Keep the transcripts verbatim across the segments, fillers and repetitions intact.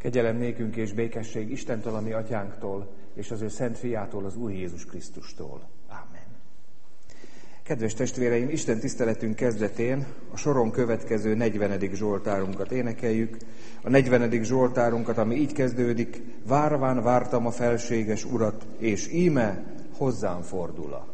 Kegyelem nékünk és békesség Istentől, a mi atyánktól, és az ő szent fiától, az Úr Jézus Krisztustól. Ámen. Kedves testvéreim, Isten tiszteletünk kezdetén a soron következő negyvenedik zsoltárunkat énekeljük. A negyvenedik zsoltárunkat, ami így kezdődik: várván vártam a felséges Urat, és íme hozzám fordul.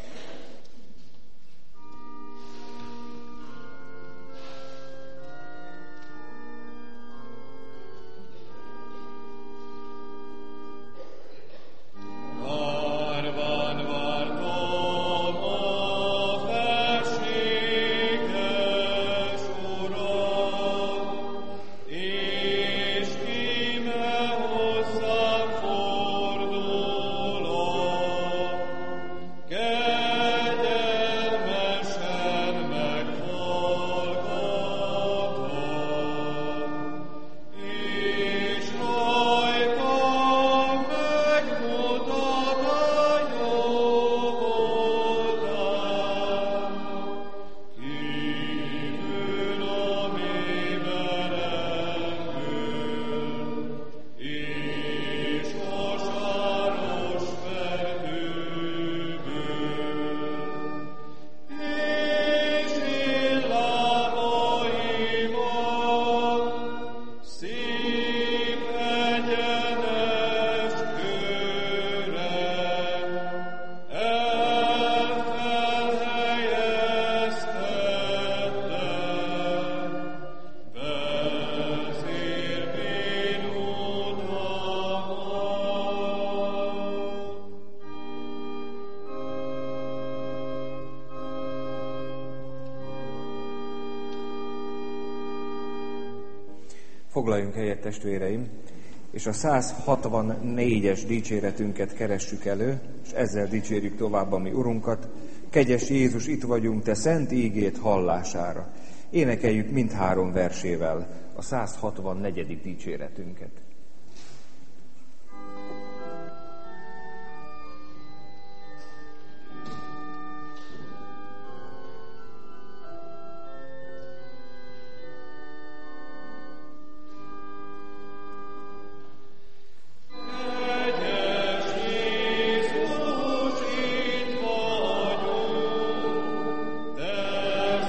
Foglaljunk helyet, testvéreim, és a száz hatvannégyes dicséretünket keressük elő, és ezzel dicsérjük tovább a mi Urunkat. Kegyes Jézus, itt vagyunk te szent ígét hallására. Énekeljük mindhárom versével a száz hatvannegyedik dicséretünket.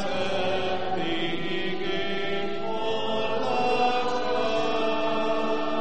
Thank you.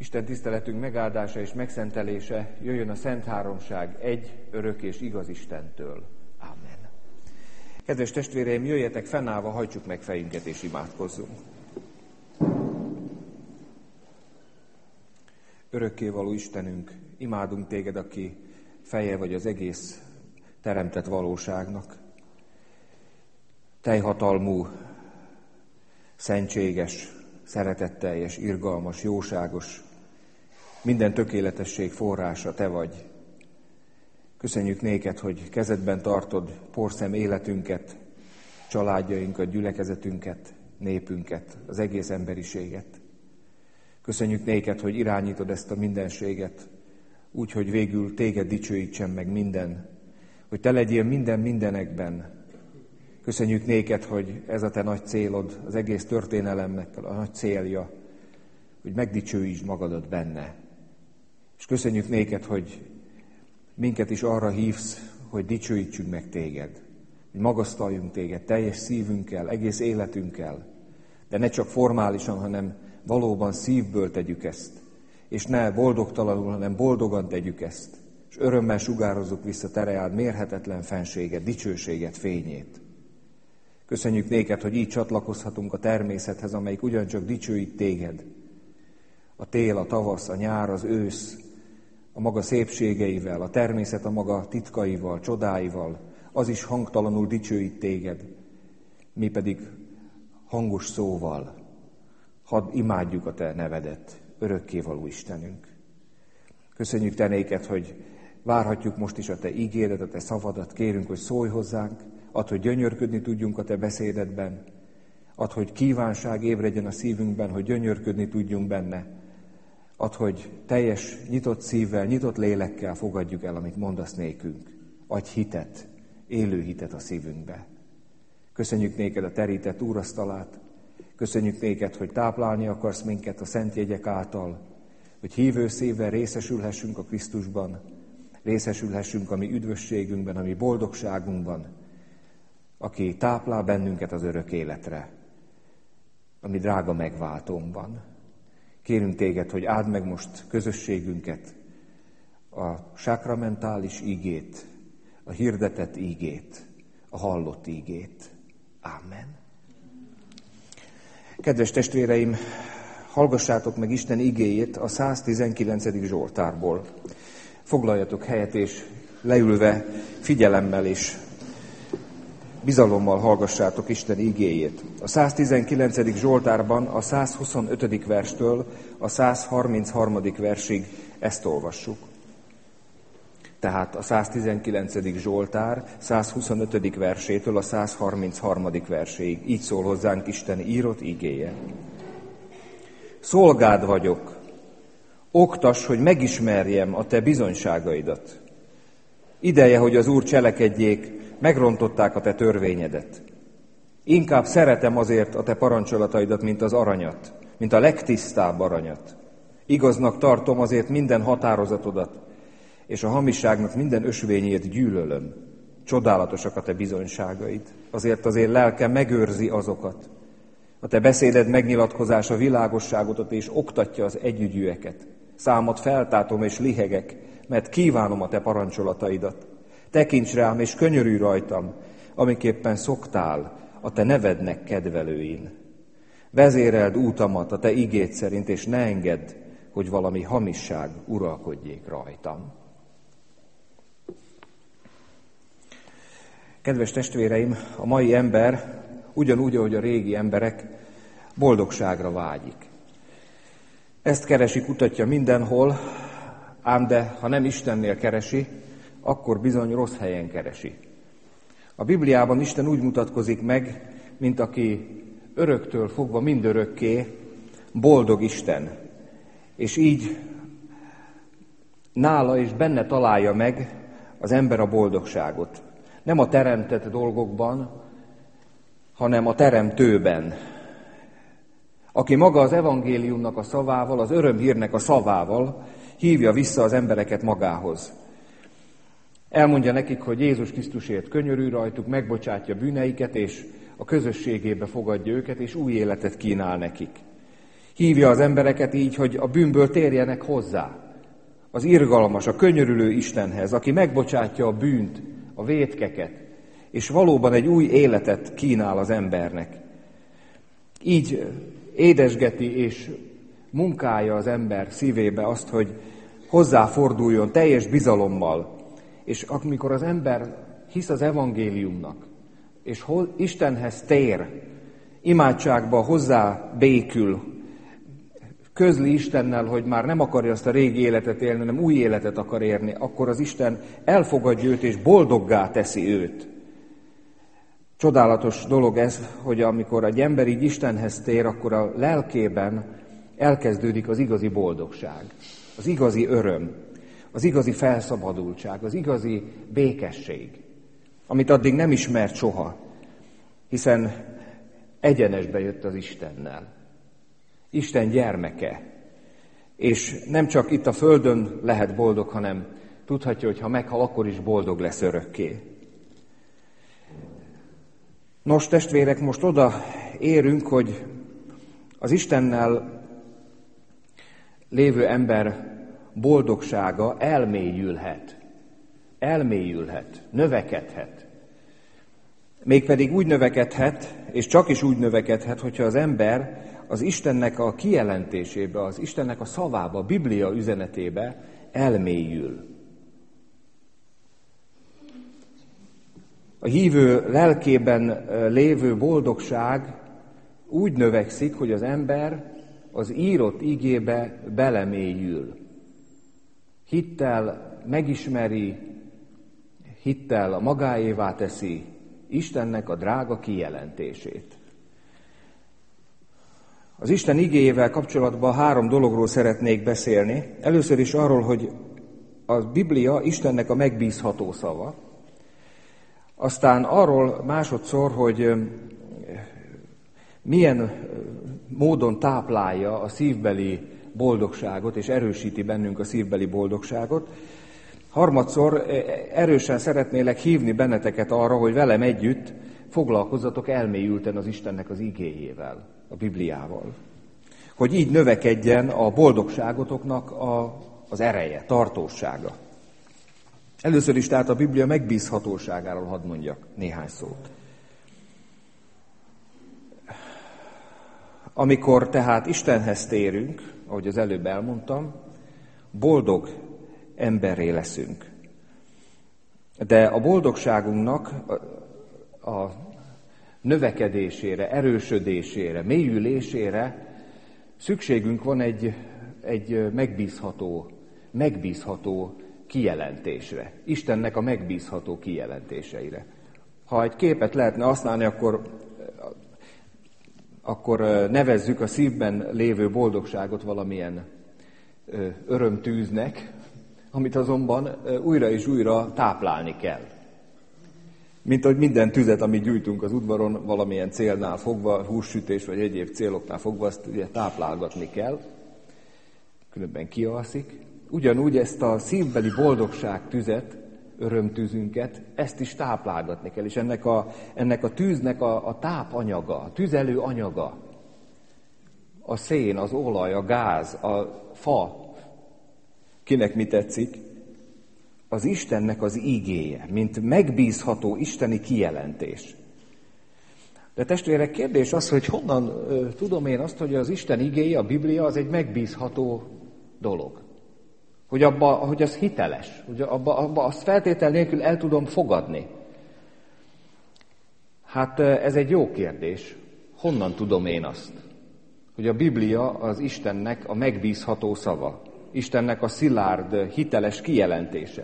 Isten tiszteletünk megáldása és megszentelése jöjjön a Szent Háromság egy, örök és igaz Istentől. Amen. Kedves testvéreim, jöjjetek fennállva, hajtsuk meg fejünket és imádkozzunk. Örökkévaló Istenünk, imádunk téged, aki feje vagy az egész teremtett valóságnak. Teljhatalmú, szentséges, szeretetteljes, irgalmas, jóságos, minden tökéletesség forrása te vagy. Köszönjük néked, hogy kezedben tartod porszem életünket, családjainkat, gyülekezetünket, népünket, az egész emberiséget. Köszönjük néked, hogy irányítod ezt a mindenséget, úgy, hogy végül téged dicsőítsen meg minden, hogy te legyél minden mindenekben. Köszönjük néked, hogy ez a te nagy célod, az egész történelemnek a nagy célja, hogy megdicsőítsd magadat benne. És köszönjük néked, hogy minket is arra hívsz, hogy dicsőítsünk meg téged, hogy magasztaljunk téged teljes szívünkkel, egész életünkkel, de ne csak formálisan, hanem valóban szívből tegyük ezt, és ne boldogtalanul, hanem boldogan tegyük ezt, és örömmel sugározzuk vissza te reád mérhetetlen fenséget, dicsőséget, fényét. Köszönjük néked, hogy így csatlakozhatunk a természethez, amelyik ugyancsak dicsőít téged. A tél, a tavasz, a nyár, az ősz, a maga szépségeivel, a természet a maga titkaival, csodáival, az is hangtalanul dicsőít téged, mi pedig hangos szóval. Hadd imádjuk a te nevedet, örökkévaló Istenünk. Köszönjük te néked, hogy várhatjuk most is a te ígéretet, a te szavadat, kérünk, hogy szólj hozzánk, add, hogy gyönyörködni tudjunk a te beszédedben, add, hogy kívánság ébredjen a szívünkben, hogy gyönyörködni tudjunk benne, add, hogy teljes, nyitott szívvel, nyitott lélekkel fogadjuk el, amit mondasz nékünk. Adj hitet, élő hitet a szívünkbe. Köszönjük néked a terített úrasztalát, köszönjük néked, hogy táplálni akarsz minket a szent jegyek által, hogy hívő szívvel részesülhessünk a Krisztusban, részesülhessünk a mi üdvösségünkben, a mi boldogságunkban, aki táplál bennünket az örök életre, a mi drága megváltónkban. Kérünk téged, hogy áld meg most közösségünket, a sakramentális ígét, a hirdetett ígét, a hallott ígét. Ámen. Kedves testvéreim, hallgassátok meg Isten igéjét a száztizenkilencedik Zsoltárból. Foglaljatok helyet, és leülve figyelemmel és bizalommal hallgassátok Isten igéjét. A száztizenkilencedik Zsoltárban a százhuszonötödik verstől a százharmincharmadik versig ezt olvassuk. Tehát a száztizenkilencedik Zsoltár százhuszonötödik versétől a százharmincharmadik verséig. Így szól hozzánk Isten írott igéje. Szolgád vagyok, oktass, hogy megismerjem a te bizonyságaidat. Ideje, hogy az Úr cselekedjék, megrontották a te törvényedet. Inkább szeretem azért a te parancsolataidat, mint az aranyat, mint a legtisztább aranyat. Igaznak tartom azért minden határozatodat, és a hamisságnak minden ösvényét gyűlölöm. Csodálatosak a te bizonyságaid, azért az én lelkem megőrzi azokat. A te beszéded megnyilatkozása világosságodat és oktatja az együgyűeket. Számot feltátom és lihegek, mert kívánom a te parancsolataidat. Tekints rám és könyörülj rajtam, amiképpen szoktál a te nevednek kedvelőin. Vezéreld útamat a te igéd szerint, és ne engedd, hogy valami hamisság uralkodjék rajtam. Kedves testvéreim, a mai ember, ugyanúgy, ahogy a régi emberek, boldogságra vágyik. Ezt keresi, kutatja mindenhol, ám de ha nem Istennél keresi, akkor bizony rossz helyen keresi. A Bibliában Isten úgy mutatkozik meg, mint aki öröktől fogva mindörökké boldog Isten, és így nála és benne találja meg az ember a boldogságot. Nem a teremtett dolgokban, hanem a teremtőben. Aki maga az evangéliumnak a szavával, az örömhírnek a szavával hívja vissza az embereket magához. Elmondja nekik, hogy Jézus Krisztusért könyörül rajtuk, megbocsátja bűneiket, és a közösségébe fogadja őket, és új életet kínál nekik. Hívja az embereket így, hogy a bűnből térjenek hozzá. Az irgalmas, a könyörülő Istenhez, aki megbocsátja a bűnt, a vétkeket, és valóban egy új életet kínál az embernek. Így édesgeti és munkálja az ember szívébe azt, hogy hozzáforduljon teljes bizalommal. És amikor az ember hisz az evangéliumnak, és Istenhez tér, imádságba hozzá békül, közli Istennel, hogy már nem akarja azt a régi életet élni, hanem új életet akar érni, akkor az Isten elfogadja őt és boldoggá teszi őt. Csodálatos dolog ez, hogy amikor egy ember így Istenhez tér, akkor a lelkében elkezdődik az igazi boldogság, az igazi öröm, az igazi felszabadultság, az igazi békesség, amit addig nem ismert soha, hiszen egyenesbe jött az Istennel. Isten gyermeke, és nem csak itt a földön lehet boldog, hanem tudhatja, hogy ha meghal, akkor is boldog lesz örökké. Nos, testvérek, most oda érünk, hogy az Istennel lévő ember boldogsága elmélyülhet, elmélyülhet, növekedhet. Mégpedig úgy növekedhet, és csak is úgy növekedhet, hogyha az ember az Istennek a kijelentésébe, az Istennek a szavába, a Biblia üzenetébe elmélyül. A hívő lelkében lévő boldogság úgy növekszik, hogy az ember az írott igébe belemélyül. Hittel megismeri, hittel a magáévá teszi Istennek a drága kijelentését. Az Isten igéjével kapcsolatban három dologról szeretnék beszélni. Először is arról, hogy a Biblia Istennek a megbízható szava. Aztán arról másodszor, hogy milyen módon táplálja a szívbeli boldogságot, és erősíti bennünk a szívbeli boldogságot. Harmadszor erősen szeretnélek hívni benneteket arra, hogy velem együtt foglalkozzatok elmélyülten az Istennek az igéjével, a Bibliával. Hogy így növekedjen a boldogságotoknak a, az ereje, tartósága. Először is tehát a Biblia megbízhatóságáról hadd mondjak néhány szót. Amikor tehát Istenhez térünk, ahogy az előbb elmondtam, boldog emberré leszünk. De a boldogságunknak a, a növekedésére, erősödésére, mélyülésére szükségünk van egy, egy megbízható, megbízható kijelentésre. Istennek a megbízható kijelentéseire. Ha egy képet lehetne használni, akkor, akkor nevezzük a szívben lévő boldogságot valamilyen örömtűznek, amit azonban újra és újra táplálni kell. Mint ahogy minden tüzet, amit gyújtunk az udvaron, valamilyen célnál fogva, hússütés vagy egyéb céloknál fogva, azt ugye táplálgatni kell, különben kialszik. Ugyanúgy ezt a szívbeli boldogság tüzet, örömtűzünket, ezt is táplálgatni kell, és ennek a, ennek a tűznek a, a tápanyaga, a tüzelő anyaga, a szén, az olaj, a gáz, a fa, kinek mi tetszik, az Istennek az igéje, mint megbízható isteni kijelentés. De testvérek, kérdés az, hogy honnan ö, tudom én azt, hogy az Isten igéje, a Biblia az egy megbízható dolog. Hogy, abba, hogy az hiteles, hogy abba, abba azt feltétel nélkül el tudom fogadni. Hát ez egy jó kérdés. Honnan tudom én azt, hogy a Biblia az Istennek a megbízható szava, Istennek a szilárd, hiteles kijelentése.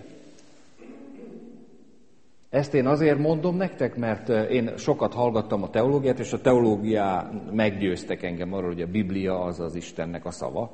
Ezt én azért mondom nektek, mert én sokat hallgattam a teológiát, és a teológiá meggyőztek engem arról, hogy a Biblia az az Istennek a szava.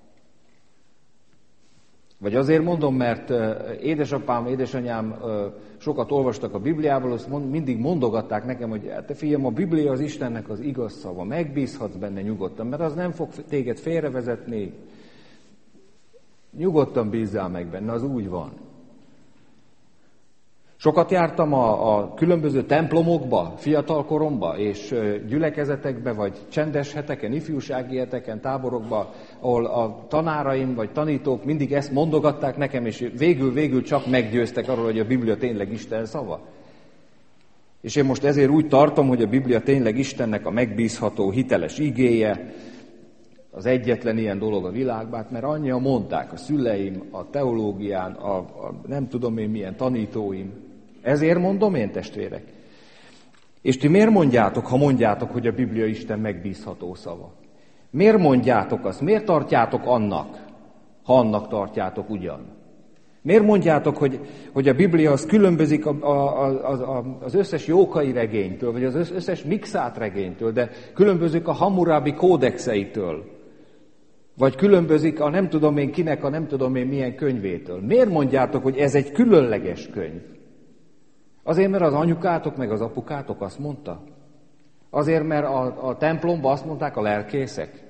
Vagy azért mondom, mert édesapám, édesanyám sokat olvastak a Bibliából, azt mindig mondogatták nekem, hogy te figyelj, a Biblia az Istennek az igaz szava, megbízhatsz benne nyugodtan, mert az nem fog téged félrevezetni, nyugodtan bízzál meg benne, az úgy van. Sokat jártam a, a különböző templomokba, fiatal koromba, és gyülekezetekbe, vagy csendes heteken, ifjúsági heteken, táborokba, ahol a tanáraim vagy tanítók mindig ezt mondogatták nekem, és végül-végül csak meggyőztek arról, hogy a Biblia tényleg Isten szava. És én most ezért úgy tartom, hogy a Biblia tényleg Istennek a megbízható, hiteles igéje, az egyetlen ilyen dolog a világban, mert annyian mondták, a szüleim, a teológián, a, a nem tudom én milyen tanítóim. Ezért mondom én, testvérek. És ti miért mondjátok, ha mondjátok, hogy a Biblia Isten megbízható szava? Miért mondjátok azt? Miért tartjátok annak, ha annak tartjátok ugyan? Miért mondjátok, hogy, hogy a Biblia az különbözik a, a, a, a, az összes Jókai regénytől, vagy az összes Mikszát regénytől, de különbözik a Hammurabi kódexeitől, vagy különbözik a nem tudom én kinek a nem tudom én milyen könyvétől. Miért mondjátok, hogy ez egy különleges könyv? Azért, mert az anyukátok meg az apukátok azt mondta? Azért, mert a, a templomban azt mondták a lelkészek?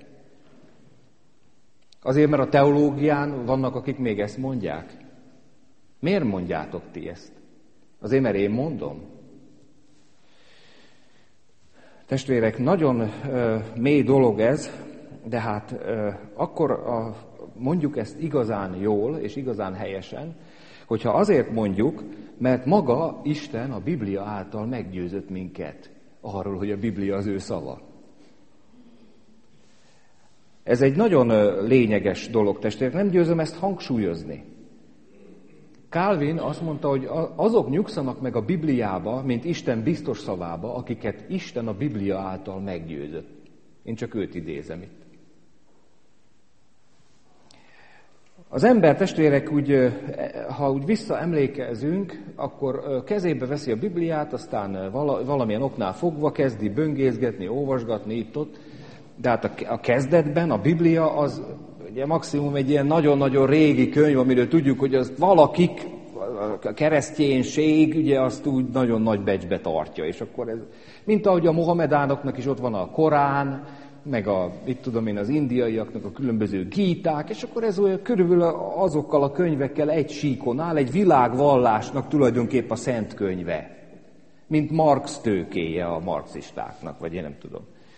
Azért, mert a teológián vannak, akik még ezt mondják? Miért mondjátok ti ezt? Azért, mert én mondom? Testvérek, nagyon ö, mély dolog ez, de hát ö, akkor a, mondjuk ezt igazán jól és igazán helyesen, hogyha azért mondjuk, mert maga Isten a Biblia által meggyőzött minket arról, hogy a Biblia az ő szava. Ez egy nagyon lényeges dolog, testvérek, nem győzöm ezt hangsúlyozni. Calvin azt mondta, hogy azok nyugszanak meg a Bibliába, mint Isten biztos szavába, akiket Isten a Biblia által meggyőzött. Én csak őt idézem itt. Az ember, testvérek, úgy, ha úgy visszaemlékezünk, akkor kezébe veszi a Bibliát, aztán valamilyen oknál fogva kezdi böngészgetni, olvasgatni itt-ott, de hát a kezdetben a Biblia az ugye maximum egy ilyen nagyon-nagyon régi könyv, amiről tudjuk, hogy azt valakik, a kereszténység, ugye azt úgy nagyon nagy becsbe tartja, és akkor ez, mint ahogy a mohamedánoknak is ott van a Korán, meg a, itt tudom én, az indiaiaknak a különböző gíták, és akkor ez olyan körülbelül azokkal a könyvekkel egy síkon áll, egy világvallásnak tulajdonképp a szent könyve, mint Marx tőkéje a marxistáknak, vagy én nem tudom.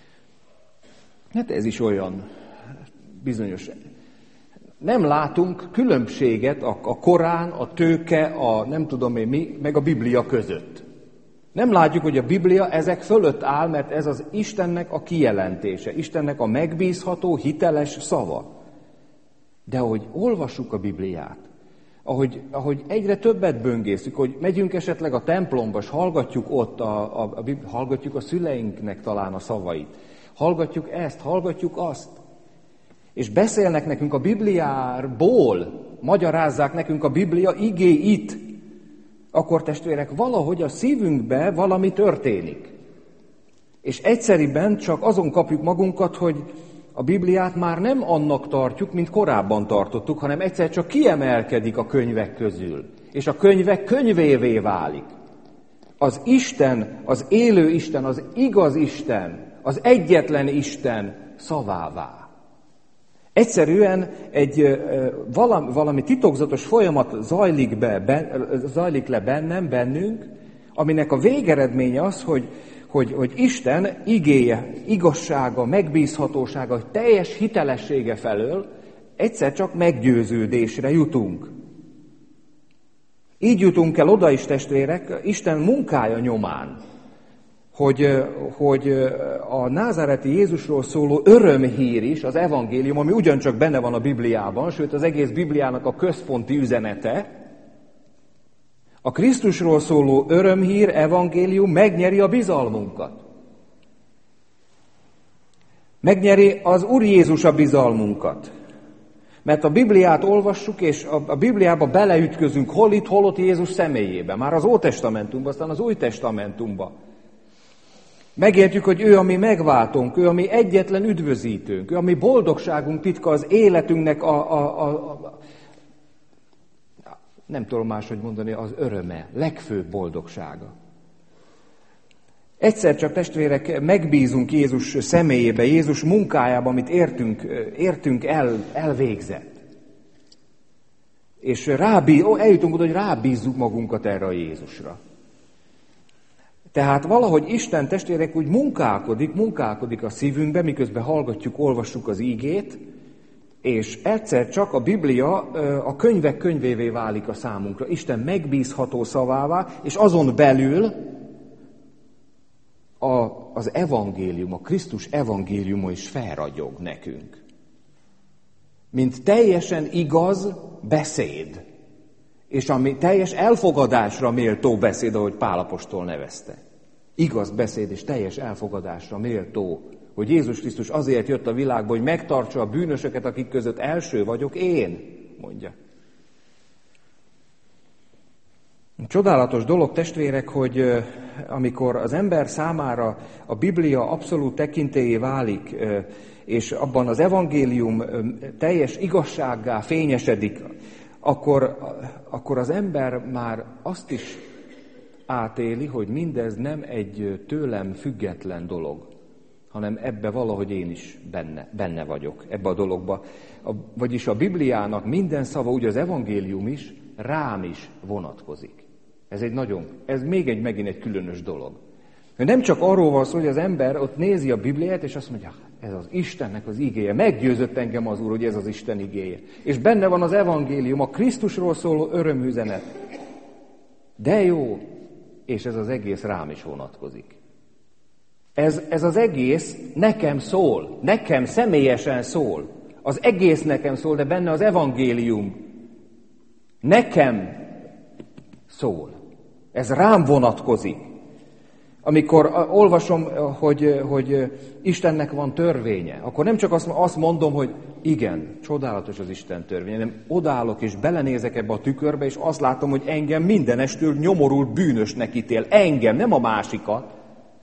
Hát ez is olyan bizonyos. Nem látunk különbséget a, a Korán, a tőke, a nem tudom én mi, meg a Biblia között. Nem látjuk, hogy a Biblia ezek fölött áll, mert ez az Istennek a kijelentése, Istennek a megbízható, hiteles szava. De ahogy olvassuk a Bibliát, ahogy, ahogy egyre többet böngészünk, hogy megyünk esetleg a templomba, és hallgatjuk ott, a, a, a, hallgatjuk a szüleinknek talán a szavait, hallgatjuk ezt, hallgatjuk azt, és beszélnek nekünk a Bibliából, magyarázzák nekünk a Biblia igéit, akkor testvérek, valahogy a szívünkbe valami történik. És egyszeriben csak azon kapjuk magunkat, hogy a Bibliát már nem annak tartjuk, mint korábban tartottuk, hanem egyszer csak kiemelkedik a könyvek közül. És a könyvek könyvévé válik. Az Isten, az élő Isten, az igaz Isten, az egyetlen Isten szavává. Egyszerűen egy valami, valami titokzatos folyamat zajlik, be, ben, zajlik le bennem, bennünk, aminek a végeredménye az, hogy, hogy, hogy Isten igéje, igazsága, megbízhatósága, teljes hitelessége felől egyszer csak meggyőződésre jutunk. Így jutunk el oda is, testvérek, Isten munkája nyomán, hogy, hogy a názáreti Jézusról szóló örömhír is, az evangélium, ami ugyancsak benne van a Bibliában, sőt az egész Bibliának a központi üzenete, a Krisztusról szóló örömhír, evangélium megnyeri a bizalmunkat. Megnyeri az Úr Jézus a bizalmunkat. Mert a Bibliát olvassuk, és a Bibliába beleütközünk hol itt, hol ott Jézus személyébe. Már az Ótestamentumban, aztán az Új Testamentumban. Megértjük, hogy ő a mi megváltónk, ő a mi egyetlen üdvözítőnk, ő a mi boldogságunk titka, az életünknek a, a, a, a nem tudom máshogy mondani, az öröme, legfőbb boldogsága. Egyszer csak, testvérek, megbízunk Jézus személyébe, Jézus munkájába, amit értünk, értünk el, elvégzett. És rábí, ó, eljutunk oda, hogy rábízzuk magunkat erre a Jézusra. Tehát valahogy Isten, testvérek, úgy munkálkodik, munkálkodik a szívünkbe, miközben hallgatjuk, olvassuk az ígét, és egyszer csak a Biblia a könyvek könyvévé válik a számunkra. Isten megbízható szavává, és azon belül a, az evangélium, a Krisztus evangéliuma is felragyog nekünk. Mint teljesen igaz beszéd, és ami teljes elfogadásra méltó beszéd, ahogy Pál apostol nevezte. Igaz beszéd és teljes elfogadásra méltó, hogy Jézus Krisztus azért jött a világba, hogy megtartsa a bűnösöket, akik között első vagyok én, mondja. Csodálatos dolog, testvérek, hogy amikor az ember számára a Biblia abszolút tekintélyé válik, és abban az evangélium teljes igazsággá fényesedik, akkor, akkor az ember már azt is átéli, hogy mindez nem egy tőlem független dolog, hanem ebbe valahogy én is benne, benne vagyok, ebbe a dologba. A, vagyis a Bibliának minden szava, úgy az evangélium is, rám is vonatkozik. Ez egy nagyon, ez még egy megint egy különös dolog. Nem csak arról van szó, hogy az ember ott nézi a Bibliát, és azt mondja, ez az Istennek az igéje, meggyőzött engem az Úr, hogy ez az Isten igéje. És benne van az evangélium, a Krisztusról szóló örömüzenet. De jó, és ez az egész rám is vonatkozik. Ez, ez az egész nekem szól, nekem személyesen szól. Az egész nekem szól, de benne az evangélium nekem szól. Ez rám vonatkozik. Amikor olvasom, hogy, hogy Istennek van törvénye, akkor nem csak azt mondom, hogy igen, csodálatos az Isten törvénye, hanem odállok és belenézek ebbe a tükörbe, és azt látom, hogy engem mindenestől nyomorult bűnösnek ítél. Engem, nem a másikat.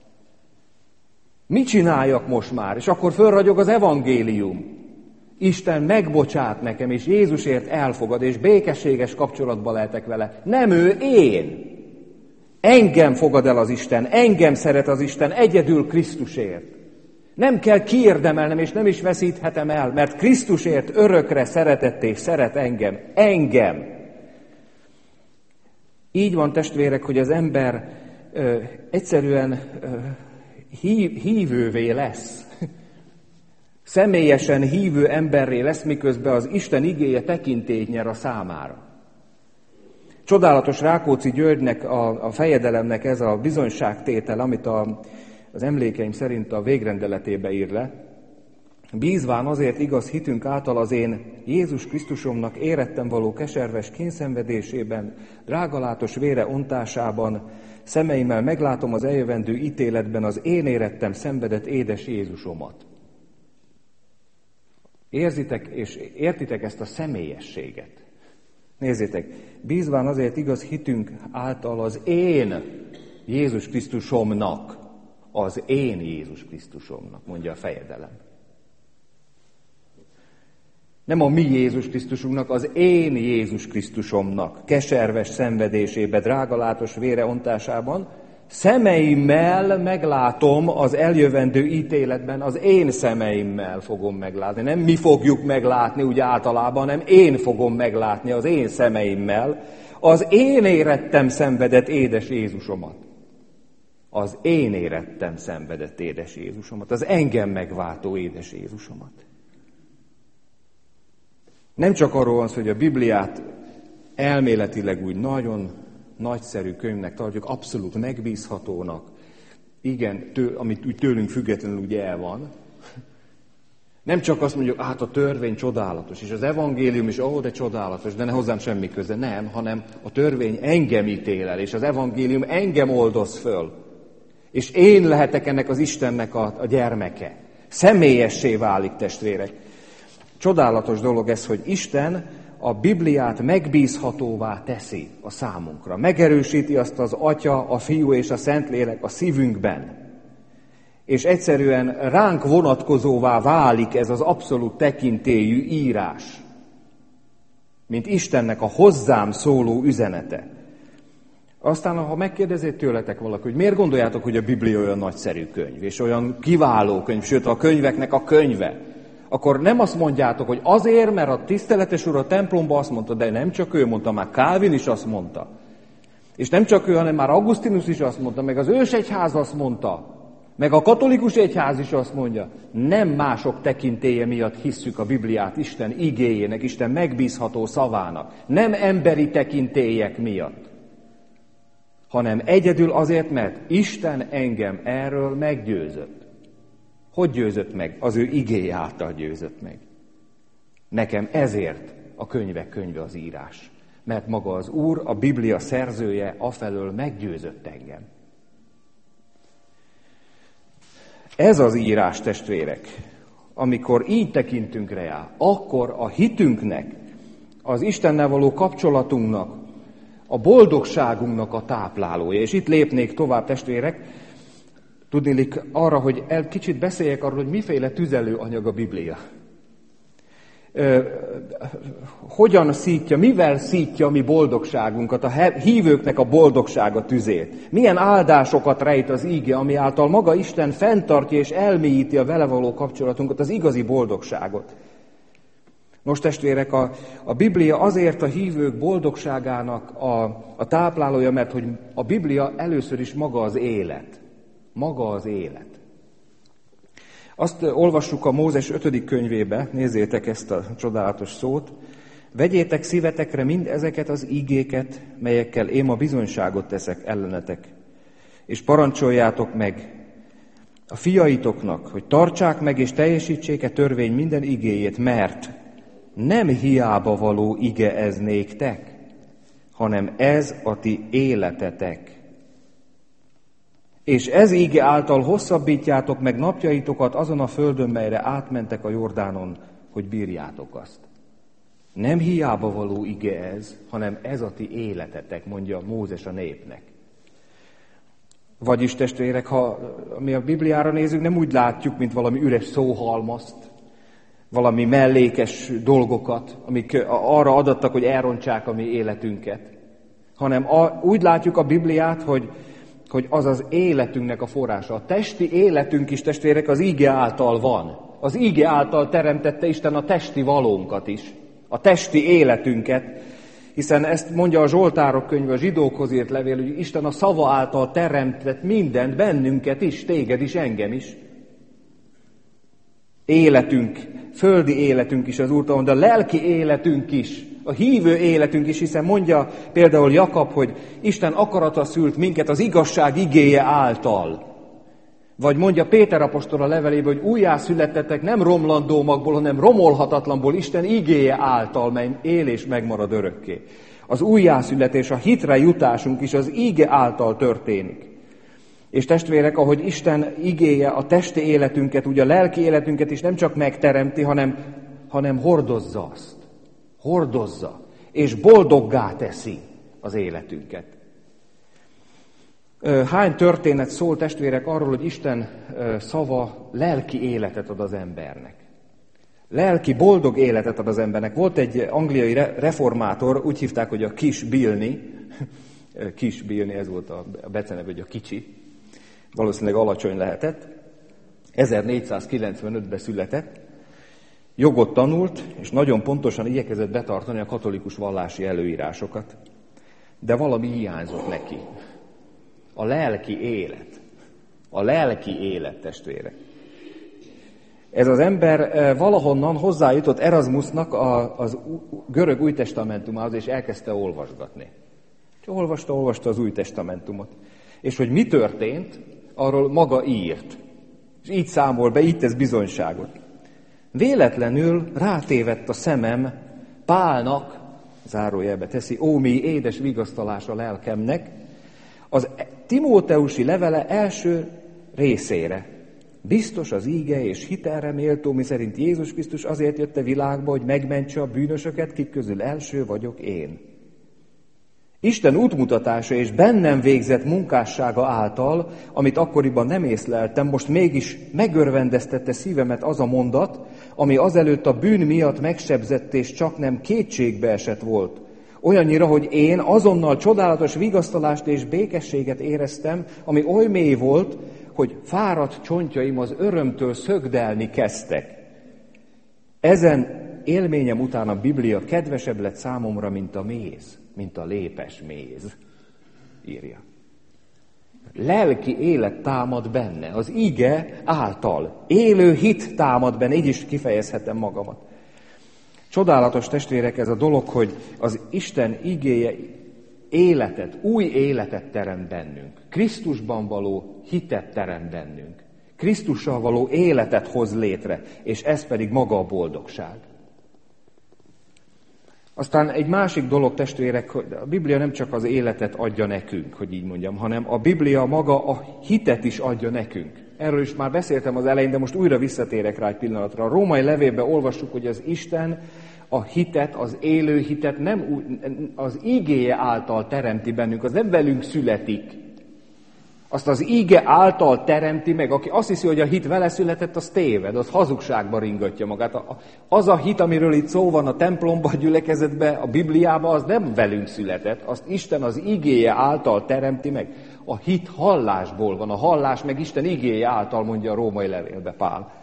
Mit csináljak most már? És akkor fölragyog az evangélium. Isten megbocsát nekem, és Jézusért elfogad, és békességes kapcsolatba lehetek vele. Nem ő, én. Engem fogad el az Isten, engem szeret az Isten, egyedül Krisztusért. Nem kell kiérdemelnem, és nem is veszíthetem el, mert Krisztusért örökre szeretett és szeret engem. Engem. Így van, testvérek, hogy az ember ö, egyszerűen ö, hív, hívővé lesz. Személyesen hívő emberré lesz, miközben az Isten igéje tekintélyt nyer a számára. Csodálatos Rákóczi Györgynek, a, a fejedelemnek ez a bizonyságtétel, amit a, az emlékeim szerint a végrendeletébe ír le. Bízván azért igaz hitünk által az én Jézus Krisztusomnak érettem való keserves kényszenvedésében, drágalátos vére ontásában, szemeimmel meglátom az eljövendő ítéletben az én érettem szenvedett édes Jézusomat. Érzitek és értitek ezt a személyességet? Nézzétek, bízván azért igaz hitünk által az én Jézus Krisztusomnak, az én Jézus Krisztusomnak, mondja a fejedelem. Nem a mi Jézus Krisztusunknak, az én Jézus Krisztusomnak, keserves szenvedésébe, drágalátos vére ontásában, szemeimmel meglátom az eljövendő ítéletben, az én szemeimmel fogom meglátni. Nem mi fogjuk meglátni úgy általában, hanem én fogom meglátni az én szemeimmel az én érettem szenvedett édes Jézusomat. Az én érettem szenvedett édes Jézusomat, az engem megváltó édes Jézusomat. Nem csak arról van szó, hogy a Bibliát elméletileg úgy nagyon nagyszerű könyvnek tartjuk, abszolút megbízhatónak. Igen, tő, amit úgy tőlünk függetlenül ugye el van. Nem csak azt mondjuk, hát a törvény csodálatos, és az evangélium is, ó, de csodálatos, de ne hozzám semmi köze. Nem, hanem a törvény engem ítél el, és az evangélium engem oldoz föl. És én lehetek ennek az Istennek a, a gyermeke. Személyessé válik, testvérek. Csodálatos dolog ez, hogy Isten a Bibliát megbízhatóvá teszi a számunkra. Megerősíti azt az Atya, a Fiú és a Szentlélek a szívünkben. És egyszerűen ránk vonatkozóvá válik ez az abszolút tekintélyű írás, mint Istennek a hozzám szóló üzenete. Aztán, ha megkérdezett tőletek valaki, hogy miért gondoljátok, hogy a Biblia olyan nagyszerű könyv, és olyan kiváló könyv, sőt a könyveknek a könyve, akkor nem azt mondjátok, hogy azért, mert a tiszteletes úr a templomban azt mondta, de nem csak ő mondta, már Calvin is azt mondta. És nem csak ő, hanem már Augustinus is azt mondta, meg az ősegyház azt mondta, meg a katolikus egyház is azt mondja. Nem mások tekintélye miatt hisszük a Bibliát Isten igéjének, Isten megbízható szavának. Nem emberi tekintélyek miatt, hanem egyedül azért, mert Isten engem erről meggyőzött. Hogy győzött meg? Az ő igéje által győzött meg. Nekem ezért a könyvek könyve az írás. Mert maga az Úr, a Biblia szerzője afelől meggyőzött engem. Ez az írás, testvérek, amikor így tekintünk rá, akkor a hitünknek, az Istennel való kapcsolatunknak, a boldogságunknak a táplálója. És itt lépnék tovább, testvérek, tudniillik arra, hogy el kicsit beszéljek arról, hogy miféle tüzelőanyag a Biblia. Ö, hogyan szítja, mivel szítja a mi boldogságunkat, a hívőknek a boldogsága tüzét. Milyen áldásokat rejt az íge, ami által maga Isten fenntartja és elmélyíti a vele való kapcsolatunkat, az igazi boldogságot. Nos, testvérek, a, a Biblia azért a hívők boldogságának a, a táplálója, mert hogy a Biblia először is maga az élet. Maga az élet. Azt olvassuk a Mózes ötödik könyvébe, nézzétek ezt a csodálatos szót. Vegyétek szívetekre mind ezeket az ígéket, melyekkel én ma bizonyságot teszek ellenetek, és parancsoljátok meg a fiaitoknak, hogy tartsák meg és teljesítsék-e törvény minden igéjét, mert nem hiába való ige ez néktek, hanem ez a ti életetek. És ez íge által hosszabbítjátok meg napjaitokat azon a földön, melyre átmentek a Jordánon, hogy bírjátok azt. Nem hiába való ige ez, hanem ez a ti életetek, mondja Mózes a népnek. Vagyis, testvérek, ha mi a Bibliára nézünk, nem úgy látjuk, mint valami üres szóhalmazt, valami mellékes dolgokat, amik arra adattak, hogy elrontsák a mi életünket, hanem a, úgy látjuk a Bibliát, hogy hogy az az életünknek a forrása. A testi életünk is, testvérek, az íge által van. Az íge által teremtette Isten a testi valónkat is. A testi életünket. Hiszen ezt mondja a Zsoltárok könyve, a zsidókhoz írt levél, hogy Isten a szava által teremtett mindent, bennünket is, téged is, engem is. Életünk, földi életünk is az Úrtól, de a lelki életünk is, a hívő életünk is, hiszen mondja például Jakab, hogy Isten akarata szült minket az igazság igéje által. Vagy mondja Péter apostol a levelében, hogy újjászülettetek nem romlandó magból, hanem romolhatatlanból, Isten igéje által, mely él és megmarad örökké. Az újjászületés, a hitre jutásunk is az íge által történik. És testvérek, ahogy Isten igéje a testi életünket, ugye a lelki életünket is nem csak megteremti, hanem, hanem hordozza azt. Hordozza, és boldoggá teszi az életünket. Hány történet szól, testvérek, arról, hogy Isten szava lelki életet ad az embernek. Lelki, boldog életet ad az embernek. Volt egy angliai reformátor, úgy hívták, hogy a Kis Bilni. Kis Bilni, ez volt a beceneve, hogy a kicsi. Valószínűleg alacsony lehetett. ezernégyszázkilencvenötben született. Jogot tanult, és nagyon pontosan igyekezett betartani a katolikus vallási előírásokat. De valami hiányzott neki. A lelki élet. A lelki élet, testvérek. Ez az ember valahonnan hozzájutott Erasmusnak az görög új testamentumához, és elkezdte olvasgatni. Csak olvasta, olvasta az új testamentumot. És hogy mi történt, arról maga írt. És így számol be, így tesz bizonyságot. Véletlenül rátévedt a szemem Pálnak, zárójelbe teszi, ó mi édes vigasztalás a lelkemnek, az Timóteusi levele első részére. Biztos az íge és hitelre méltó, miszerint Jézus Krisztus azért jött a világba, hogy megmentse a bűnösöket, kik közül első vagyok én. Isten útmutatása és bennem végzett munkássága által, amit akkoriban nem észleltem, most mégis megörvendeztette szívemet az a mondat, ami azelőtt a bűn miatt megsebzett és csak nem kétségbe esett volt. Olyannyira, hogy én azonnal csodálatos vigasztalást és békességet éreztem, ami oly mély volt, hogy fáradt csontjaim az örömtől szögdelni kezdtek. Ezen élményem után a Biblia kedvesebb lett számomra, mint a méz, mint a lépes méz, írja. Lelki élet támad benne, az ige által. Élő hit támad benne, így is kifejezhetem magamat. Csodálatos, testvérek, ez a dolog, hogy az Isten igéje életet, új életet teremt bennünk. Krisztusban való hitet teremt bennünk. Krisztussal való életet hoz létre, és ez pedig maga a boldogság. Aztán egy másik dolog, testvérek, hogy a Biblia nem csak az életet adja nekünk, hogy így mondjam, hanem a Biblia maga a hitet is adja nekünk. Erről is már beszéltem az elején, de most újra visszatérek rá egy pillanatra. A római levélben olvassuk, hogy az Isten a hitet, az élő hitet nem az ígéje által teremti bennünk, az nem velünk születik. Azt az íge által teremti meg, aki azt hiszi, hogy a hit vele született, az téved, az hazugságba ringatja magát. Az a hit, amiről itt szó van a templomban, a gyülekezetben, a Bibliában, az nem velünk született, azt Isten az ígéje által teremti meg. A hit hallásból van, a hallás meg Isten ígéje által, mondja a római levélbe Pál.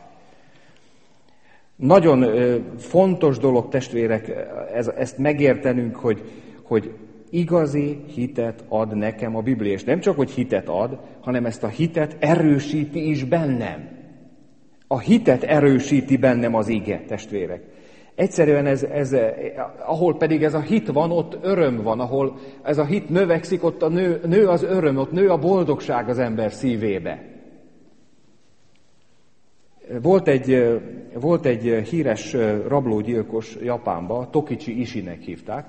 Nagyon fontos dolog, testvérek, ez, ezt megértenünk, hogy, hogy igazi hitet ad nekem a Biblia. És nem csak, hogy hitet ad, hanem ezt a hitet erősíti is bennem. A hitet erősíti bennem az ige, testvérek. Egyszerűen ez, ez, ahol pedig ez a hit van, ott öröm van, ahol ez a hit növekszik, ott a nő, nő az öröm, ott nő a boldogság az ember szívébe. Volt egy, volt egy híres rablógyilkos Japánban, Tokichi Ishinek hívták.